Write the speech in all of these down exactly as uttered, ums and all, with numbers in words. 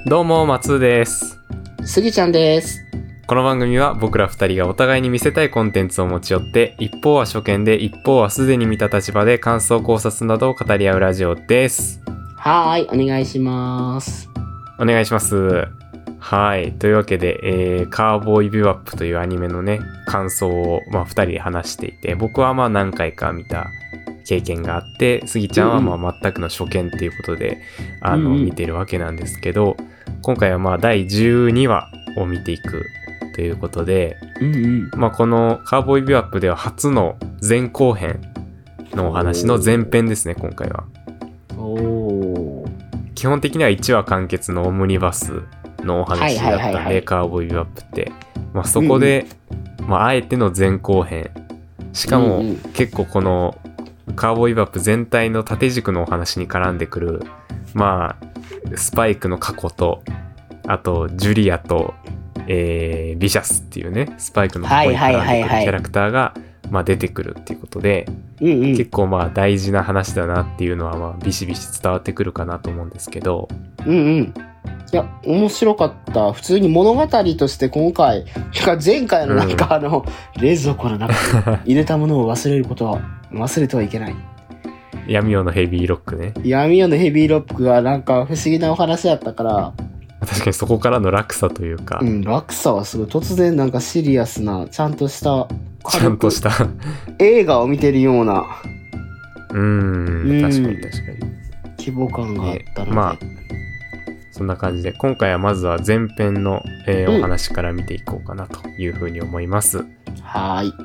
どうも松です。 スギちゃんです。 この番組は僕ら二人がお互いに見せたいコンテンツを持ち寄って、一方は初見で一方はすでに見た立場で感想考察などを語り合うラジオです。 はーい、お願いします。 お願いします。はい、というわけで、えー、カーボーイビバップというアニメのね感想をまあ二人で話していて、僕はまあ何回か見た経験があって、スギちゃんはまあ全くの初見っていうことで、うんうん、あの、うんうん、見てるわけなんですけど、今回はまあだいじゅうにわを見ていくということで、うんうん、まあこのカーボーイビバップでは初の前後編のお話の前編ですね、今回は。お基本的にはいちわ完結のオムニバスのお話だったんで、はいはいはいはい、カーボーイビバップって、まあ、そこで、うんうんまあ、あえての前後編、しかも、うんうん、結構このカーボーイビバップ全体の縦軸のお話に絡んでくる、まあスパイクの過去と、あとジュリアと、えー、ビシャスっていうねスパイクの過去に絡んでくるキャラクターが、まあ、出てくるっていうことで、うんうん、結構まあ大事な話だなっていうのはまあビシビシ伝わってくるかなと思うんですけど、 うんうんいや、面白かった。普通に物語として今回、前回のなんかあの、うん、冷蔵庫の中に入れたものを忘れることは、忘れてはいけない。 闇夜のヘビーロックね。 闇夜のヘビーロックがなんか不思議なお話だったから。 確かにそこからの落差というか。 うん、落差はすごい。突然なんかシリアスな、ちゃんとした、 ちゃんとした。 映画を見てるような。 うーん、確かに確かに。 規模感があったので。 ね、まあそんな感じで今回はまずは前編の、えーうん、お話から見ていこうかなというふうに思います。 はーい。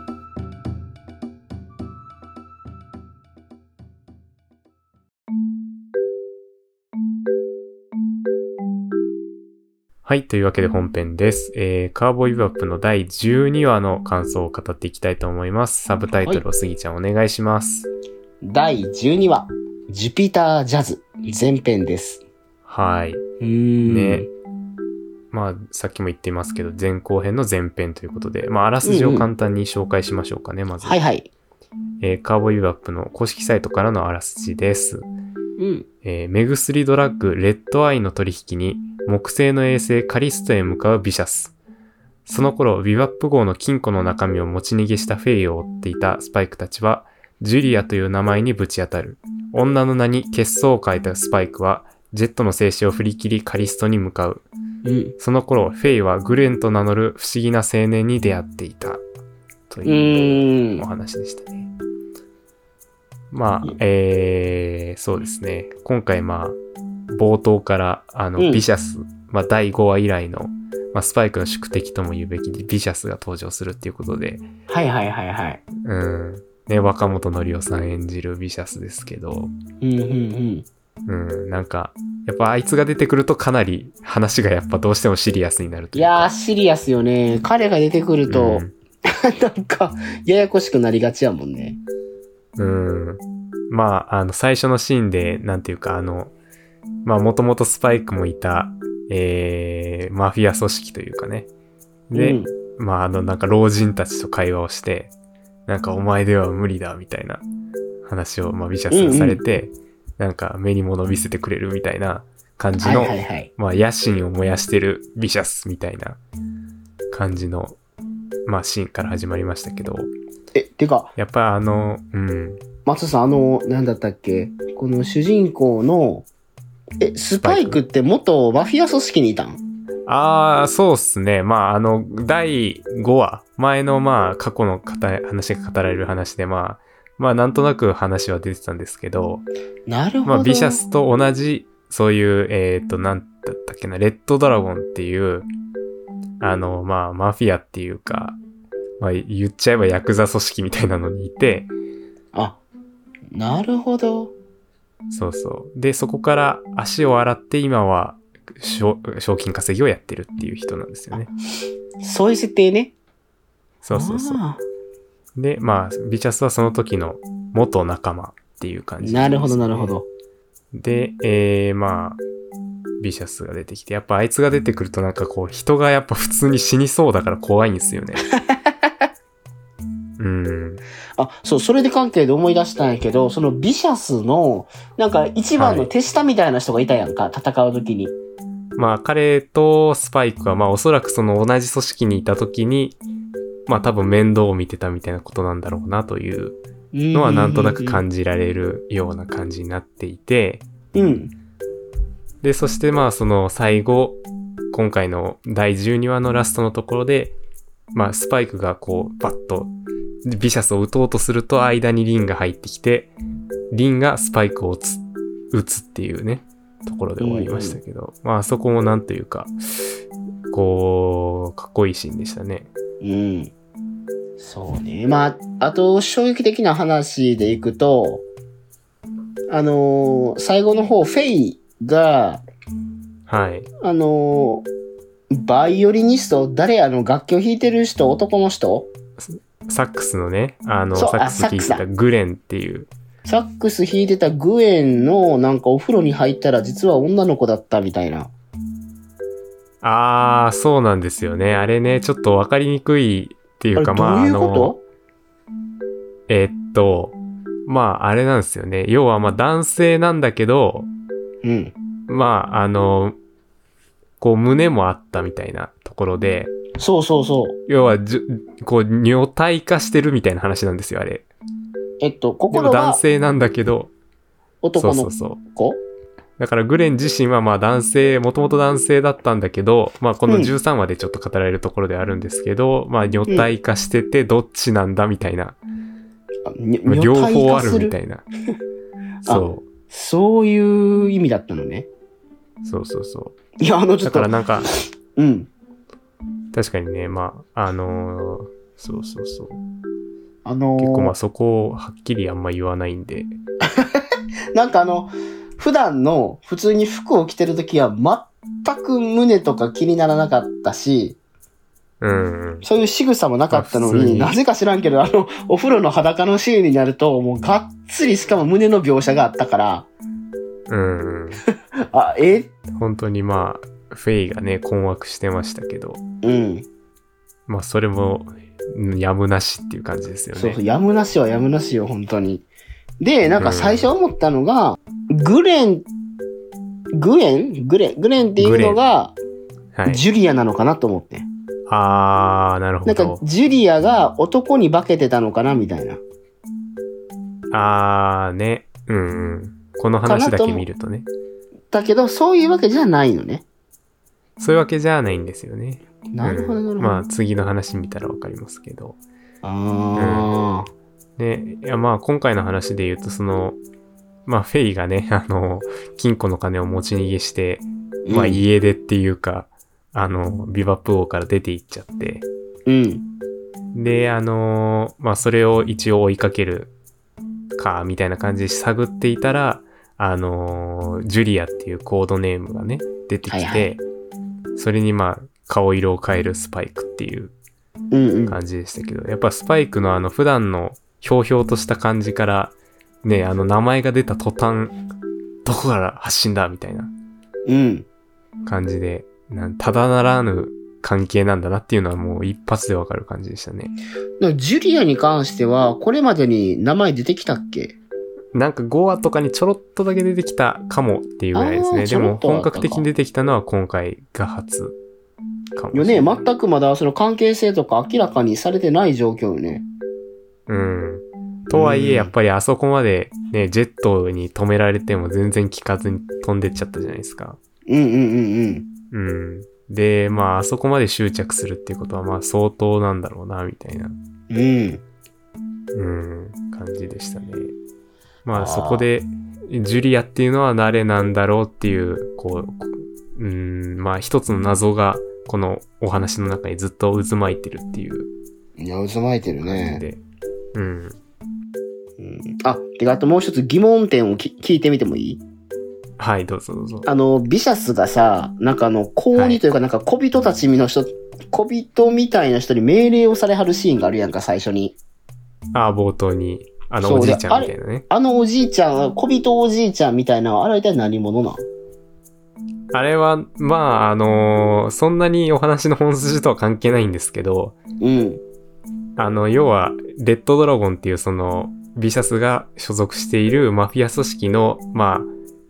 はい、というわけで本編です。えー、カーボーイビバップのだいじゅうにわの感想を語っていきたいと思います。サブタイトルをスギちゃんお願いします。 だいじゅうにわ、ジュピタージャズ前編です。 はい。うーんね。まあ、さっきも言っていますけど、前後編の前編ということで、まあ、あらすじを簡単に紹介しましょうかね、うんうん、まず。 はいはい。 えー、カーボーイビバップの公式サイトからのあらすじです。うん。えー、目薬ドラッグ、レッドアイの取引に、木星の衛星カリストへ向かうビシャス。その頃、ビバップ号の金庫の中身を持ち逃げしたフェイを追っていたスパイクたちは、ジュリアという名前にぶち当たる。女の名に血相を変えたスパイクは、ジェットの静止を振り切りカリストに向かう。うん、その頃、フェイはグレンと名乗る不思議な青年に出会っていた。というお話でしたね。まあ、えー、そうですね。今回まあ、冒頭から、あの、うん、ビシャス、まあ、だいごわ以来の、まあ、スパイクの宿敵とも言うべきビシャスが登場するっていうことで。 はいはいはいはい。 うん。ね、若本のりおさん演じるビシャスですけど。うんうんうん。うん、なんか、やっぱあいつが出てくるとかなり話がやっぱどうしてもシリアスになるというか。 いやー、シリアスよね。彼が出てくると、うん、なんか、ややこしくなりがちやもんね。 うん。まあ、あの、最初のシーンで、なんていうか、あの、まあ、もともとスパイクもいた、えー、マフィア組織というかね。で、うん、まあ、あの、なんか老人たちと会話をして、なんかお前では無理だ、みたいな話を、まあ、ビシャスがされて、うんうんなんか目に物見せてくれるみたいな感じの、はいはいはい、まあ野心を燃やしてるビシャスみたいな感じの、まあシーンから始まりましたけど。 え、てか。 やっぱあの、うん。 松さん、あの、なんだったっけこの主人公の、え、スパイクって元マフィア組織にいたん？ ああ、そうっすね。まああの、だいごわ、前のまあ過去の話が語られる話でまあ、まあなんとなく話は出てたんですけど、 なるほど。 まあビシャスと同じそういうえっとなんだったっけなレッドドラゴンっていうあのまあマフィアっていうかまあ言っちゃえばヤクザ組織みたいなのにいて、 あ、なるほど。 そうそう。でそこから足を洗って今は賞金稼ぎをやってるっていう人なんですよね。 そういう設定ね。 そうそうそう。で、まあ、ビシャスはその時の元仲間っていう感じ、ね。 なるほど、なるほど。 で、えー、まあ、ビシャスが出てきて、やっぱあいつが出てくるとなんかこう、人がやっぱ普通に死にそうだから怖いんですよね。うん。 あ、そう、それで関係で思い出したんやけど、そのビシャスの、なんか一番の手下みたいな人がいたやんか、はい、戦う時に。 まあ彼とスパイクはまあおそらくその同じ組織にいた時に、まあ多分面倒を見てたみたいなことなんだろうなというのはなんとなく感じられるような感じになっていて、 うん。 で、そしてまあその最後、今回のだいじゅうにわのラストのところで、まあスパイクがこうバッとビシャスを撃とうとすると間にリンが入ってきて、リンがスパイクを撃つ、撃つっていうね、ところで終わりましたけど、うんうん、まあそこもなんというか、こう、かっこいいシーンでしたね。 うん。そうね。まあ、あと衝撃的な話でいくと、あのー、最後の方、フェイが、 はい。 あのー、バイオリニスト、誰あの楽器を弾いてる人、男の人？ サックスのね、あの、サックス弾いてたグレンっていう。 サックス弾いてたグエンのなんかお風呂に入ったら実は女の子だったみたいな。 あー、そうなんですよね。あれね、ちょっとわかりにくいっていうか、まあ、 どういうこと？ えー、っと、まあ、あれなんですよね。要はまあ男性なんだけど、 うん。 まあ、あの、こう胸もあったみたいなところで、 そうそうそう。 要はじゅ、こう、女体化してるみたいな話なんですよ、あれ。 えっと、 でも心は男性なんだけど、 男の子。 そうそうそう。だからグレン自身はまあ男性、もともと男性だったんだけど、まあこのじゅうさんわでちょっと語られるところであるんですけど、うん、まあ女体化しててどっちなんだみたいな。うん、まあ、両方あるみたいな。そう。 そういう意味だったのね。 そうそうそう。 いや、あのちょっと。 だからなんか、 うん。 確かにね、まあ、あのー、そうそうそう。 あのー、 結構まあそこをはっきりあんま言わないんで。 なんかあの、普段の普通に服を着てるときは全く胸とか気にならなかったし、 うん、 そういう仕草もなかったのに、なぜか知らんけど、あの、お風呂の裸のシーンになると、もうがっつりしかも胸の描写があったから、 うん。 あ、え本当にまあ、フェイがね、困惑してましたけど。 うん。 まあ、それも、やむなしっていう感じですよね。 そうそう、やむなしはやむなしよ、本当に。で、なんか最初思ったのが、うん、グレン、グレングレングレンっていうのが、はい、ジュリアなのかなと思って。 あー、なるほど。 なんか、ジュリアが男に化けてたのかなみたいな。 あーね。うんうん。この話だけ見るとね。 だけど、そういうわけじゃないのね。 そういうわけじゃないんですよね。 なるほど、なるほど。 まあ、次の話見たらわかりますけど。 あー。 うん、で、いやまあ、今回の話で言うと、その、まあ、フェイがね、あの、金庫の金を持ち逃げして、うん、まあ、家出っていうか、あの、ビバップ王から出て行っちゃって。 うん。 で、あの、まあ、それを一応追いかけるか、みたいな感じで探っていたら、あの、ジュリアっていうコードネームがね、出てきて、はいはい、それにまあ、顔色を変えるスパイクっていう感じでしたけど、うんうん、やっぱスパイクのあの、普段のひょうひょうとした感じから、ね、あの、名前が出た途端、どこから発信だみたいな感じで、うん、なんただならぬ関係なんだなっていうのはもう一発でわかる感じでしたね。 ジュリアに関しては、これまでに名前出てきたっけ？ なんかごわとかにちょろっとだけ出てきたかもっていうぐらいですね。でも本格的に出てきたのは今回が初かもしれない。 よね、全くまだその関係性とか明らかにされてない状況よね。 うん。とはいえやっぱりあそこまでね、ジェットに止められても全然効かずに飛んでっちゃったじゃないですか。 うんうんうんうん。うん。で、まああそこまで執着するっていうことはまあ相当なんだろうな、みたいな。 うん。 うん、感じでしたね。まあそこでジュリアっていうのは誰なんだろうっていう、こう、うん、まあ一つの謎がこのお話の中にずっと渦巻いてるっていう。 いや、渦巻いてるね。 で、うん。 うん、あ、てかあともう一つ疑問点をき聞いてみてもいい？ はい、どうぞどうぞ。 あの、ビシャスがさ、なんかあの、高にというかなんか小人たちの人、はい、小人みたいな人に命令をされはるシーンがあるやんか、最初に。 ああ、冒頭に。あのおじいちゃんみたいなね。 あ, あのおじいちゃん、小人おじいちゃんみたいな、あれは一体何者なん？ あれは、まあ、あのー、そんなにお話の本筋とは関係ないんですけど、 うん。 あの、要は、レッドドラゴンっていうその、ビシャスが所属しているマフィア組織の、まあ、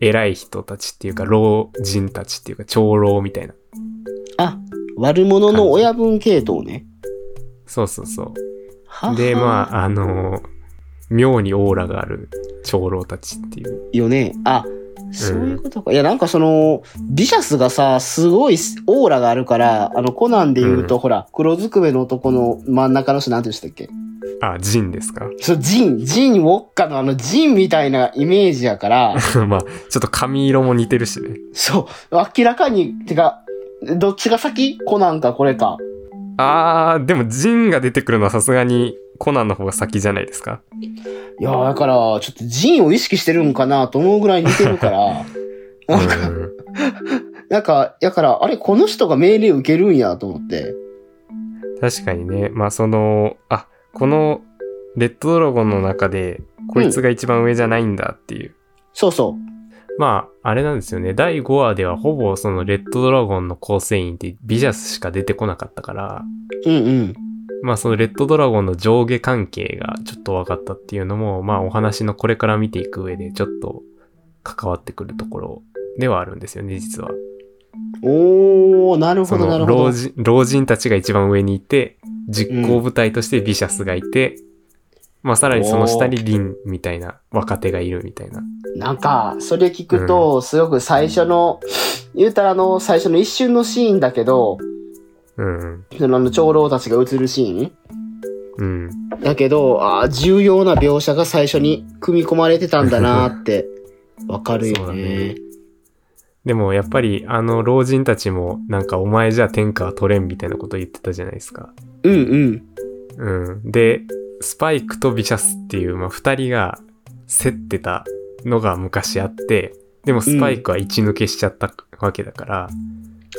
偉い人たちっていうか、老人たちっていうか、長老みたいな。 あ、悪者の親分系統ね。 そうそうそう。 ははで、まあ、あのー、妙にオーラがある長老たちっていう。 よね。あ、そういうことか。うん、いや、なんかその、ビシャスがさ、すごいオーラがあるから、あの、コナンで言うと、うん、ほら、黒ずくめの男の真ん中の人なんて言うんでしたっけ？ あ、ジンですか？ そう、ジン、ジン、ウォッカのあの、ジンみたいなイメージやから。 まあ、ちょっと髪色も似てるしね。 そう、明らかに、てか、どっちが先？コナンかこれか。 あー、でもジンが出てくるのはさすがにコナンの方が先じゃないですか？ いやー、だから、ちょっとジンを意識してるんかなと思うぐらい似てるから、なんか、なんか、だから、あれ、この人が命令を受けるんやと思って。 確かにね、まあその、あ、この、レッドドラゴンの中で、こいつが一番上じゃないんだっていう。うん、 そうそう。 まあ、あれなんですよね。だいごわではほぼそのレッドドラゴンの構成員ってビジャスしか出てこなかったから、 うんうん。 まあそのレッドドラゴンの上下関係がちょっと分かったっていうのも、まあお話のこれから見ていく上でちょっと関わってくるところではあるんですよね、実は。 おー、なるほどなるほど。 老人、老人たちが一番上にいて、実行部隊としてビシャスがいて、うんまあさらにその下にリンみたいな若手がいるみたいな。 なんか、それ聞くと、すごく最初の、うん、言うたらあの、最初の一瞬のシーンだけど、 うん。 そのあの、長老たちが映るシーンうん。 だけど、あ重要な描写が最初に組み込まれてたんだなーって、わかるよね。 でもやっぱりあの老人たちもなんかお前じゃ天下は取れんみたいなこと言ってたじゃないですか。 うんうん。 うん。で、スパイクとビシャスっていう、まあ、二人が競ってたのが昔あって、でもスパイクは一抜けしちゃったわけだから、うん、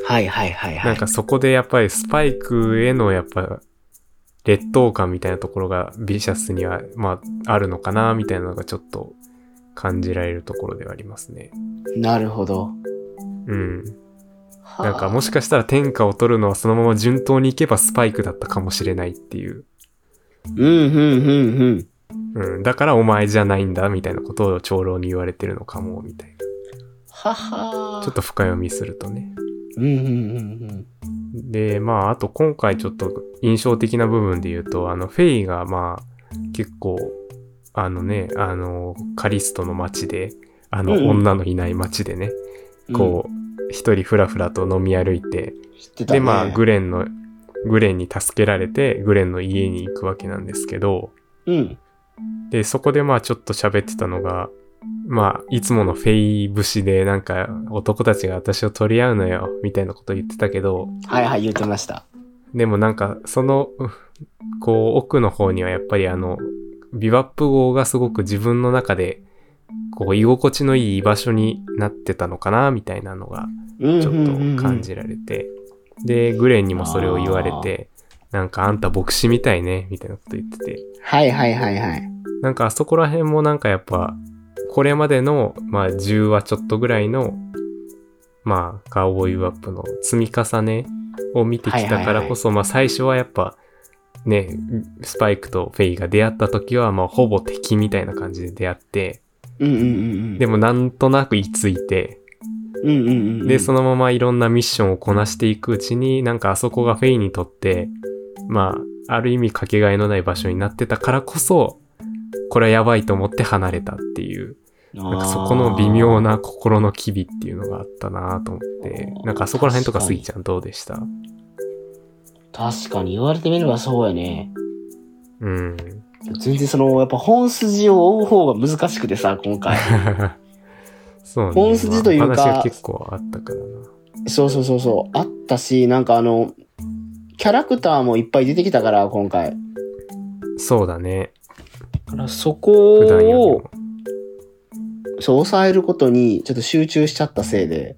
はいはいはいはい。 なんかそこでやっぱりスパイクへのやっぱ劣等感みたいなところがビシャスには、まあ、あるのかな、みたいなのがちょっと感じられるところではありますね。 なるほど。 うん。なんかもしかしたら天下を取るのはそのまま順当にいけばスパイクだったかもしれないっていう。 うん、うん、うん、 うん。うん。だからお前じゃないんだ、みたいなことを長老に言われてるのかも、みたいな。 ははちょっと深読みするとね。 うん、うん、うん、 うん。で、まあ、あと今回ちょっと印象的な部分で言うと、あの、フェイがまあ、結構、あのね、あの、カリストの街で、あの、うんうん、女のいない街でね、こう、一、うん、人ふらふらと飲み歩いて、 てね、 で、まあ、グレンの、グレンに助けられて、グレンの家に行くわけなんですけど、 うん。 で、そこでまあちょっと喋ってたのが、まあ、いつものフェイ節でなんか男たちが私を取り合うのよ、みたいなこと言ってたけど、 はいはい、言ってました。 でもなんか、その、こう、奥の方にはやっぱりあの、ビバップ号がすごく自分の中で、こう、居心地のいい居場所になってたのかな、みたいなのが、ちょっと感じられて、で、グレンにもそれを言われて、なんかあんた牧師みたいね、みたいなこと言ってて。 はいはいはいはい。 なんかあそこら辺もなんかやっぱ、これまでの、まあじゅうわちょっとぐらいの、まあ、カウボーイビバップの積み重ねを見てきたからこそ、まあ最初はやっぱ、ね、スパイクとフェイが出会った時は、まあほぼ敵みたいな感じで出会って、 うんうんうんうん、 でもなんとなく居ついて、 うんうんうんうん、 で、そのままいろんなミッションをこなしていくうちに、なんかあそこがフェイにとって、まあ、ある意味かけがえのない場所になってたからこそ、これはやばいと思って離れたっていう、なんかそこの微妙な心の機微っていうのがあったなと思って、なんかあそこら辺とかスイちゃんどうでした？ 確かに言われてみればそうやね。 うん。 全然その、やっぱ本筋を追う方が難しくてさ、今回。 そうね。 本筋というか、 まあ、話が結構あったからな。 そうそうそうそう、あったし、なんかあの、キャラクターもいっぱい出てきたから、今回。 そうだね。 だからそこを、そう、抑えることにちょっと集中しちゃったせいで。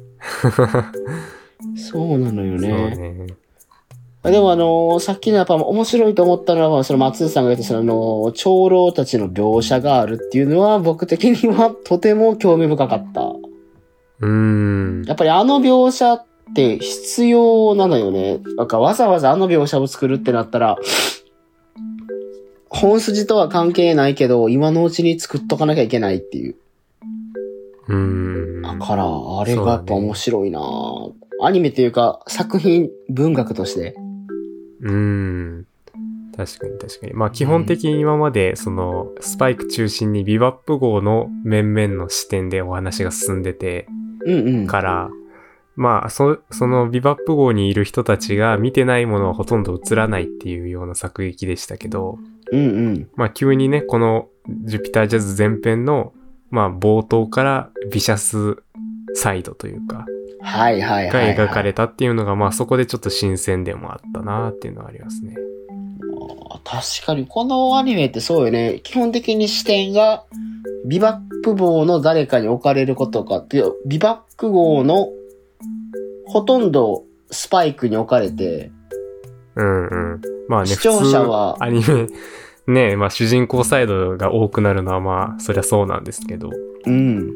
そうなのよね。そうね。でもあのー、さっきのやっぱ面白いと思ったのは、その松井さんが言ったその、あのー、長老たちの描写があるっていうのは、僕的にはとても興味深かった。 うーん。 やっぱりあの描写って必要なのよね。なんかわざわざあの描写を作るってなったら、本筋とは関係ないけど、今のうちに作っとかなきゃいけないっていう。 うーん。 だから、あれがやっぱ面白いな、ね、アニメというか、作品、文学として。 うーん。確かに確かに。まあ基本的に今まで、その、スパイク中心にビバップ号の面々の視点でお話が進んでて、 うんうん。 から、まあ、そ、そのビバップ号にいる人たちが見てないものはほとんど映らないっていうような作劇でしたけど、 うんうん。 まあ急にね、このジュピタージャズ前編の、まあ冒頭からビシャスサイドというか、 はいはいはい、はい。 が描かれたっていうのが、まあそこでちょっと新鮮でもあったなっていうのはありますね。 確かに、このアニメってそうよね。基本的に視点が、ビバップ号の誰かに置かれることかっていう、ビバップ号のほとんどスパイクに置かれて、 うんうん。まあね、 視聴者は、 アニメ、ね、まあ主人公サイドが多くなるのはまあ、そりゃそうなんですけど。 うん。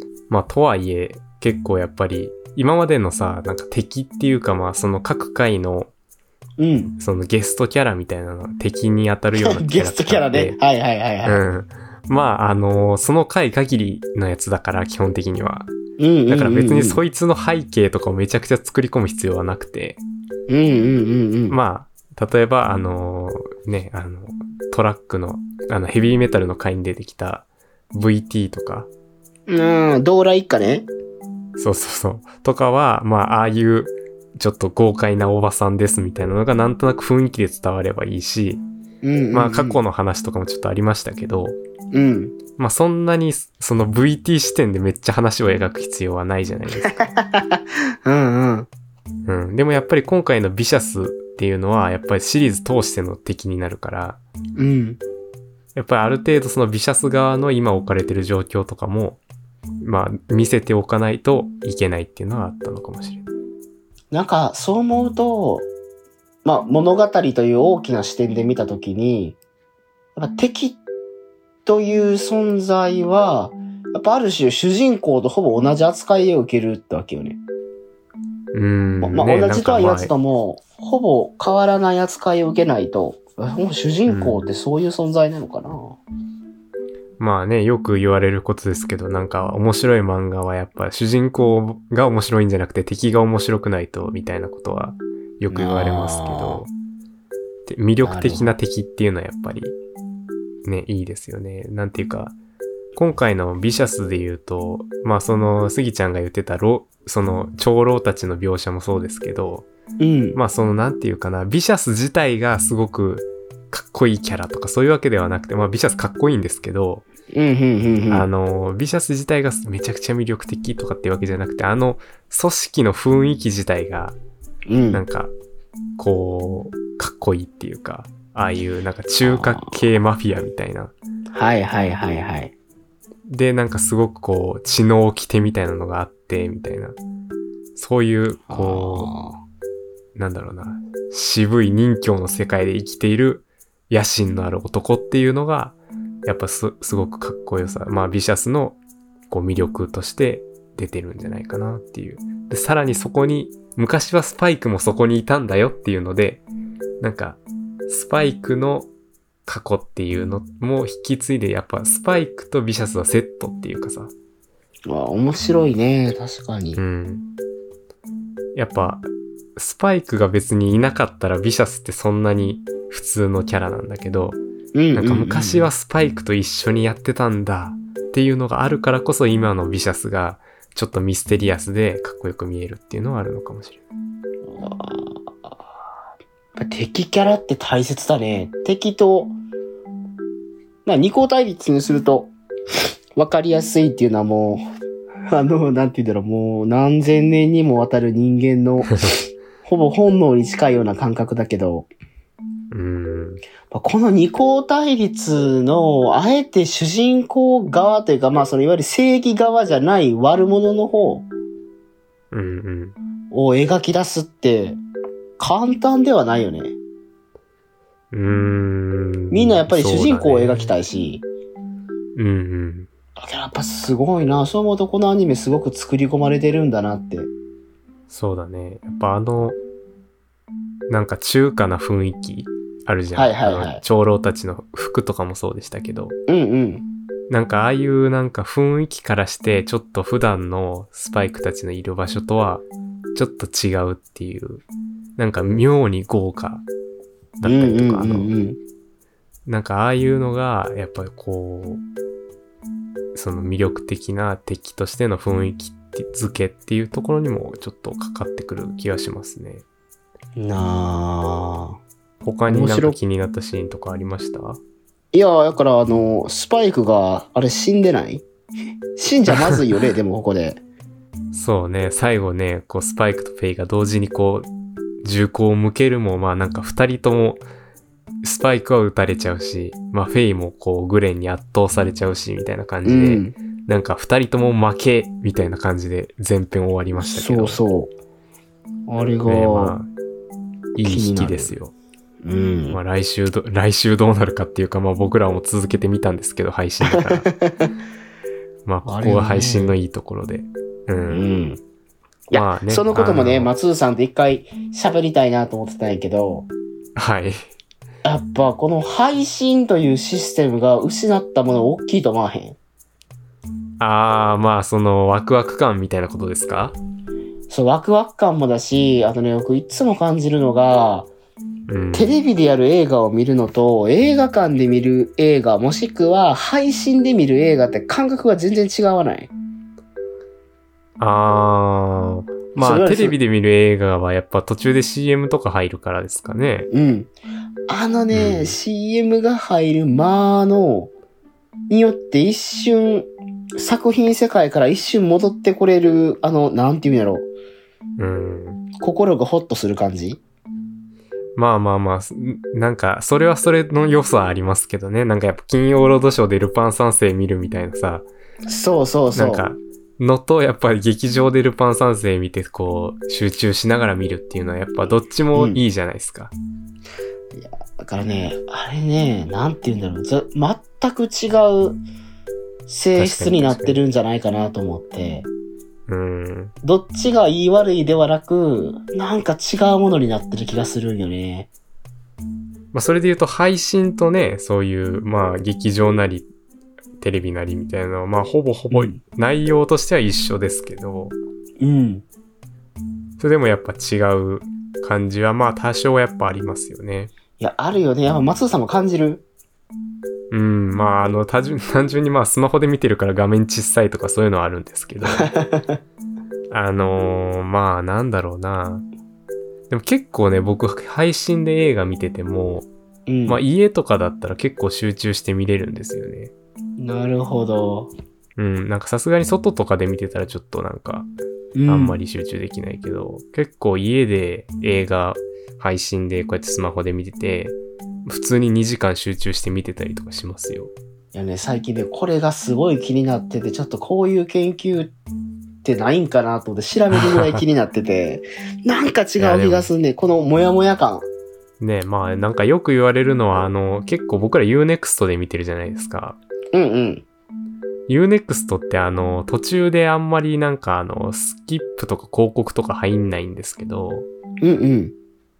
まあとはいえ、結構やっぱり、今までのさ、なんか敵っていうかまあ、その各回の、 うん。 そのゲストキャラみたいなの敵に当たるようなキャラゲストキャラね。はいはいはいはい。 うん。まあ、あのー、その回限りのやつだから、基本的には。 うんうんうんうん。 だから別にそいつの背景とかをめちゃくちゃ作り込む必要はなくて。 うんうんうんうん。 まあ、例えば、あのー、ね、あの、トラックの、あの、ヘビーメタルの回に出てきた ブイティー とか。 うん、ドーラ一家ね。 そうそうそう。とかは、まあ、ああいう、ちょっと豪快なおばさんですみたいなのがなんとなく雰囲気で伝わればいいし、 うんうんうん、 まあ過去の話とかもちょっとありましたけど、 うん。 まあそんなにその ブイティー 視点でめっちゃ話を描く必要はないじゃないですか。 うんうん。 うん。でもやっぱり今回のビシャスっていうのはやっぱりシリーズ通しての敵になるから、 うん。 やっぱりある程度そのビシャス側の今置かれてる状況とかも、まあ見せておかないといけないっていうのはあったのかもしれない。 なんか、そう思うと、まあ、物語という大きな視点で見たときに、やっぱ敵という存在は、やっぱある種主人公とほぼ同じ扱いを受けるってわけよね。 うーん。 まあ、 ね、 同じとは言わずとも、まあ、ほぼ変わらない扱いを受けないと、もう主人公ってそういう存在なのかな、うん、 まあね、よく言われることですけど、なんか面白い漫画はやっぱ主人公が面白いんじゃなくて敵が面白くないと、みたいなことはよく言われますけど、魅力的な敵っていうのはやっぱりね、いいですよね。なんていうか、今回のビシャスで言うと、まあその、スギちゃんが言ってたロ、その、長老たちの描写もそうですけど、 うん。 まあその、なんていうかな、ビシャス自体がすごくかっこいいキャラとかそういうわけではなくて、まあビシャスかっこいいんですけど、 うんうんうんうん、 あの、ビシャス自体がめちゃくちゃ魅力的とかっていうわけじゃなくて、あの、組織の雰囲気自体が、なんか、こう、かっこいいっていうか、ああいうなんか中華系マフィアみたいな。 はいはいはいはい。 で、なんかすごくこう、知能規定みたいなのがあって、みたいな。そういう、こう、なんだろうな、渋い任侠の世界で生きている野心のある男っていうのが、やっぱす、すごくかっこよさ、まあビシャスのこう魅力として出てるんじゃないかなっていう。で、さらにそこに、昔はスパイクもそこにいたんだよっていうので、なんか、スパイクの過去っていうのも引き継いで、やっぱスパイクとビシャスはセットっていうかさ。 あ、面白いね、確かに。 うん。やっぱ、スパイクが別にいなかったらビシャスってそんなに普通のキャラなんだけど、 うんうんうん、 なんか昔はスパイクと一緒にやってたんだっていうのがあるからこそ今のビシャスがちょっとミステリアスでかっこよく見えるっていうのはあるのかもしれない。 あ、敵キャラって大切だね。敵と、まあ二項対立にすると分かりやすいっていうのはもう、あの、なんて言うんだろう、もう何千年にもわたる人間のほぼ本能に近いような感覚だけど、 うーん、 この二項対立の、あえて主人公側というか、まあそのいわゆる正義側じゃない悪者の方うんうん、 を描き出すって簡単ではないよね。 うーん、 みんなやっぱり主人公を描きたいし、 うんうん。 だからやっぱすごいな。そう思うとこのアニメすごく作り込まれてるんだなって。 そうだね。やっぱあの、なんか中華な雰囲気あるじゃん。 はいはいはい。 長老たちの服とかもそうでしたけど。 うんうん。 なんかああいうなんか雰囲気からしてちょっと普段のスパイクたちのいる場所とはちょっと違うっていう、なんか妙に豪華だったりとか、あの、なんかああいうのがやっぱりこう、その魅力的な敵としての雰囲気付けっていうところにもちょっとかかってくる気がしますね。 なあ。 他になんか気になったシーンとかありました？ いや、だからあの、スパイクが、あれ死んでない？死んじゃまずいよね、でもここで。 そうね、最後ね、こうスパイクとフェイが同時にこう、銃口を向けるも、まあなんか二人とも、スパイクは撃たれちゃうし、まあフェイもこうグレンに圧倒されちゃうし、みたいな感じで、うん、なんか二人とも負け、みたいな感じで前編終わりましたけど。 そうそう。あれが、ね、まあ、 いい引きですよ。 うん。 まあ来週ど、来週どうなるかっていうか、まあ僕らも続けてみたんですけど、配信だから。まあここが配信のいいところで。うん。うん、 いや、まあね、そのこともね、松尾さんと一回喋りたいなと思ってたんやけど。 はい。 やっぱこの配信というシステムが失ったもの大きいと思わへん？ ああ、まあそのワクワク感みたいなことですか？ そう、ワクワク感もだし、あとね、僕いつも感じるのが、うん、テレビでやる映画を見るのと、映画館で見る映画、もしくは配信で見る映画って感覚が全然違わない？ あー、まあテレビで見る映画はやっぱ途中で シーエム とか入るからですかね。 うん。あのね、うん、シーエム が入る間の、によって一瞬、作品世界から一瞬戻ってこれる、あの、なんていうんやろ。 うん。 心がホッとする感じ？ まあまあまあ、なんか、それはそれの良さありますけどね。なんかやっぱ金曜ロードショーでルパン三世見るみたいなさ。 そうそうそう。 なんか、のと、やっぱり劇場でルパン三世見て、こう、集中しながら見るっていうのは、やっぱどっちもいいじゃないですか。 うん、いや、だからね、あれね、なんて言うんだろう。ず全く違う性質になってるんじゃないかなと思って。 うん。 どっちがいい悪いではなく、なんか違うものになってる気がするんよね。 まあ、それで言うと配信とね、そういう、まあ、劇場なり、テレビなりみたいなのは、まあ、ほぼほぼ内容としては一緒ですけど、 うん。 それでもやっぱ違う感じは、まあ、多少はやっぱありますよね。 いや、あるよね。やっぱ松尾さんも感じる？ うん、まあ、あの、単純、単純にまあ、スマホで見てるから画面小さいとかそういうのはあるんですけど、あのー、まあ、なんだろうな。でも結構ね、僕、配信で映画見てても、うん、まあ、家とかだったら結構集中して見れるんですよね。 なるほど。 うん、なんかさすがに外とかで見てたらちょっとなんか、あんまり集中できないけど、うん、結構家で映画、配信でこうやってスマホで見てて、普通ににじかん集中して見てたりとかしますよ。 いやね、最近ね、これがすごい気になってて、ちょっとこういう研究ってないんかなと思って調べるぐらい気になってて、なんか違う気がすんね、このモヤモヤ感。 ね、まあなんかよく言われるのは、あの、結構僕ら ユーネクスト で見てるじゃないですか。 うんうん。 ユーネクスト ってあの、途中であんまりなんかあの、スキップとか広告とか入んないんですけど、 うんうん。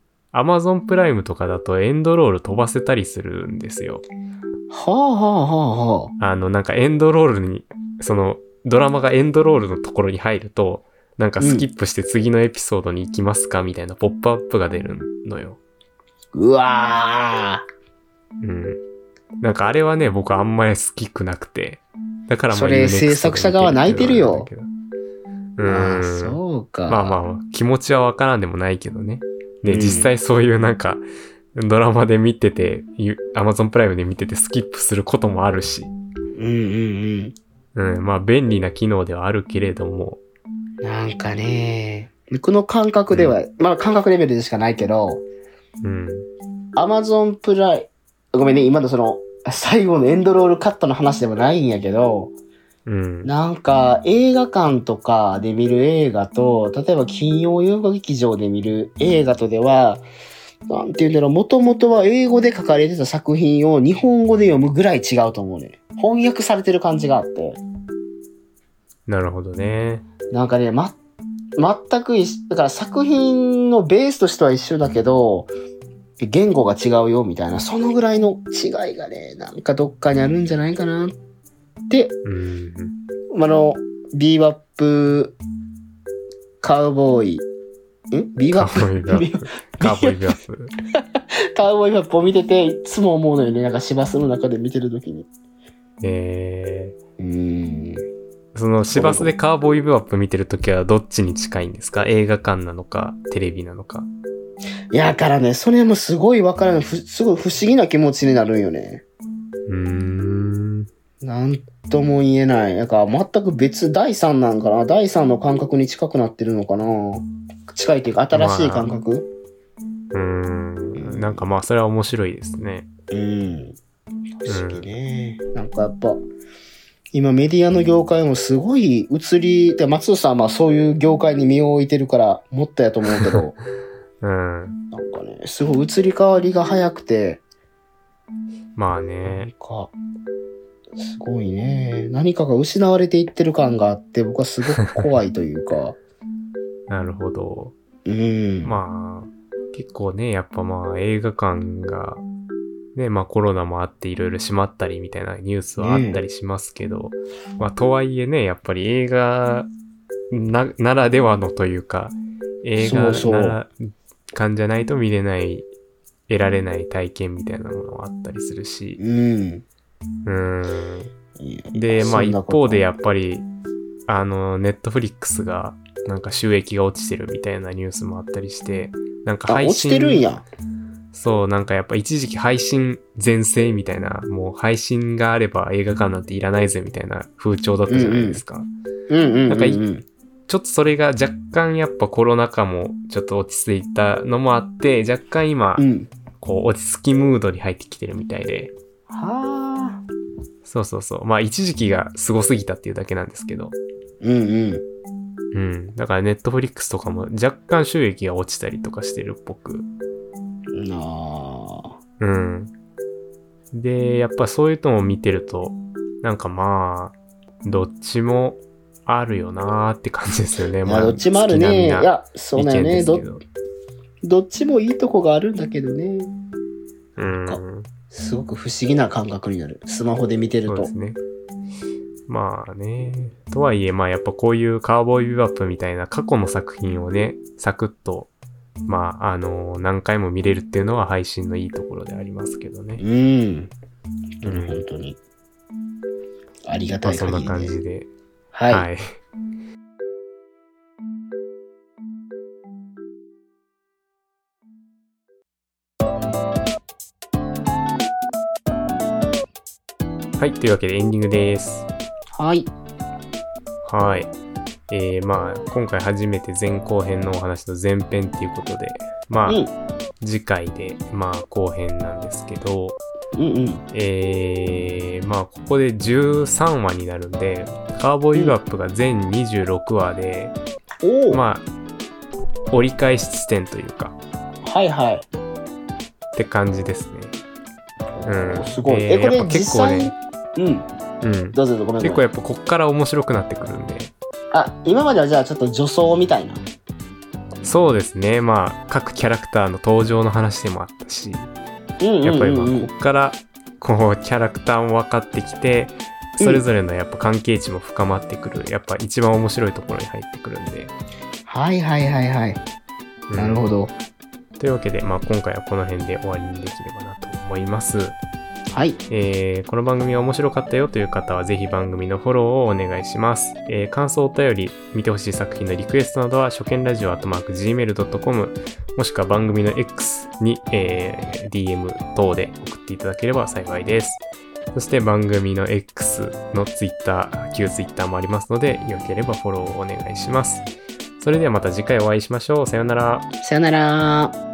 Amazon プライムとかだとエンドロール飛ばせたりするんですよ。 はあはあはあはあ。あの、なんかエンドロールに、その、ドラマがエンドロールのところに入ると、なんかスキップして次のエピソードに行きますかみたいなポップアップが出るのよ。 うわー。うん。なんかあれはね、僕あんまり好きくなくて。だからまあ、 それ制作者側泣いてるよ。 うーん。 そうか。 まあまあ、気持ちはわからんでもないけどね。で、うん、実際そういうなんか、ドラマで見てて、Amazon プライムで見ててスキップすることもあるし。 うんうんうん。うん、まあ便利な機能ではあるけれども。 なんかね、この感覚では、うん、まあ感覚レベルでしかないけど、 うん。 Amazon プライ、ごめんね、今のその、最後のエンドロールカットの話でもないんやけど、 うん、 なんか映画館とかで見る映画と、例えば金曜洋画劇場で見る映画とでは、なんていうんだろう、もともとは英語で書かれてた作品を日本語で読むぐらい違うと思うね。翻訳されてる感じがあって。 なるほどね。 なんかね、ま、全く一緒、だから作品のベースとしては一緒だけど、言語が違うよみたいな、そのぐらいの違いがね、なんかどっかにあるんじゃないかなっで、 うん。 あの、ビーバップ、カウボーイ、んビーバップカウボーイビバップ。カウボーイビバップ。 カウボーイビバップを見てて、いつも思うのよね。なんか、市バスの中で見てるときに。 えー。うーん。 その、市バスでカウボーイビバップ見てるときはどっちに近いんですか？映画館なのか、テレビなのか。 いや、だからね、それもすごいわからない。ふ、すごい不思議な気持ちになるんよね。 うーん。 なんとも言えない。なんか、全く別、第三なんかな？第三の感覚に近くなってるのかな？近いっていうか、新しい感覚、 まあ、うーん。なんかまあ、それは面白いですね。 うん。不思議ね。うん、なんかやっぱ、今メディアの業界もすごい移り、で、松尾さんはまあそういう業界に身を置いてるからもっとやと思うけど、 うん。 なんかね、すごい移り変わりが早くて、 まあなんね。 か、すごいね。何かが失われていってる感があって、僕はすごく怖いというか。 なるほど。 うん。 まあ、結構ね、やっぱまあ映画館が、ね、まあコロナもあっていろいろ閉まったりみたいなニュースはあったりしますけど、うん、まあとはいえね、やっぱり映画な、ならではのというか、映画なら感じゃないと見れない、得られない体験みたいなものもあったりするし、 うん。 うん。で、まあ一方でやっぱり、あの、ネットフリックスがなんか収益が落ちてるみたいなニュースもあったりして、なんか配信。 落ちてるんや。 そう、なんかやっぱ一時期配信全盛みたいな、もう配信があれば映画館なんていらないぜみたいな風潮だったじゃないですか。 うんうん。うんうんうんうん、 なんかちょっとそれが若干やっぱコロナ禍もちょっと落ち着いたのもあって、若干今、うん、こう落ち着きムードに入ってきてるみたいで。 はあ。 そうそうそう。まあ一時期がすごすぎたっていうだけなんですけど。 うんうん。 うん。だからネットフリックスとかも若干収益が落ちたりとかしてるっぽく。 なあ。 うん。で、やっぱそういうのを見てると、なんかまあ、どっちもあるよなーって感じですよね。まあ、 どっちもあるね。いや、そうだよね。ど、どっちもいいとこがあるんだけどね。 うん。 すごく不思議な感覚になる。スマホで見てると。 そうですね。まあね。とはいえ、まあやっぱこういうカウボーイビバップみたいな過去の作品をね、サクッと、まあ、あのー、何回も見れるっていうのは配信のいいところでありますけどね。 うん。うん、本当に。ありがたい限り、ね。 まあ、そんな感じで。 はい。 はい。はい。というわけでエンディングです。 はい。 はい。えー、まあ、今回初めて前後編のお話の前編っていうことで、まあ、うん、次回で、まあ、後編なんですけど、 うんうん、 えー、まあ、ここでじゅうさんわになるんで、カウボーイビバップが全にじゅうろくわで、 うん、 まあ、折り返し地点というか、 はいはい。 って感じですね。うん。 すごい。えー、えこれ結構ね、うん。 うん。 どうぞどうぞ。 結構やっぱこっから面白くなってくるんで。 あ、今まではじゃあちょっと助走みたいな。 そうですね。まあ、各キャラクターの登場の話でもあったし、 うんうんうんうん、 やっぱりまあ、こっから、こう、キャラクターも分かってきて、それぞれのやっぱ関係値も深まってくる、うん、やっぱ一番面白いところに入ってくるんで。 はいはいはいはい。うん、なるほど。 というわけで、まあ今回はこの辺で終わりにできればなと思います。 はい。 えー、この番組が面白かったよという方はぜひ番組のフォローをお願いします。えー、感想お便り、見てほしい作品のリクエストなどは初見ラジオアットマーク ジーメールドットコム もしくは番組の X に、えー、ディーエム 等で送っていただければ幸いです。そして番組の X の Twitter、旧 Twitter もありますので、よければフォローをお願いします。それではまた次回お会いしましょう。さよなら。 さよなら。